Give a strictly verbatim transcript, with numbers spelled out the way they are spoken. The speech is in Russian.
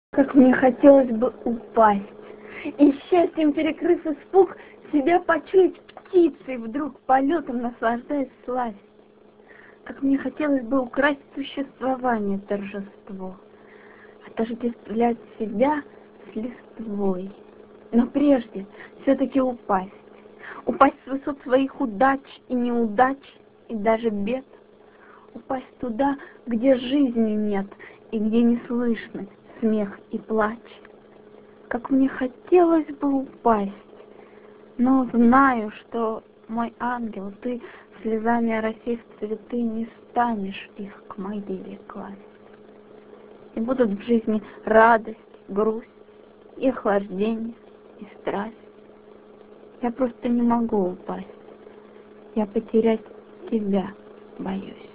Как мне хотелось бы упасть, и счастьем перекрыв испуг, себя почуять птицей вдруг, полетом наслаждаясь сласть. Как мне хотелось бы украсть существование торжество, отождествлять себя с листвой. Но прежде все-таки упасть, упасть с высот своих удач и неудач, и даже бед, упасть туда, где жизни нет и где не слышны смех и плач. Как мне хотелось бы упасть, но знаю, что, мой ангел, ты, слезами оросив цветы, не станешь их к могиле класть. И будут в жизни радость, грусть, и охлаждение, и страсть. Я просто не могу упасть, я потерять тебя боюсь.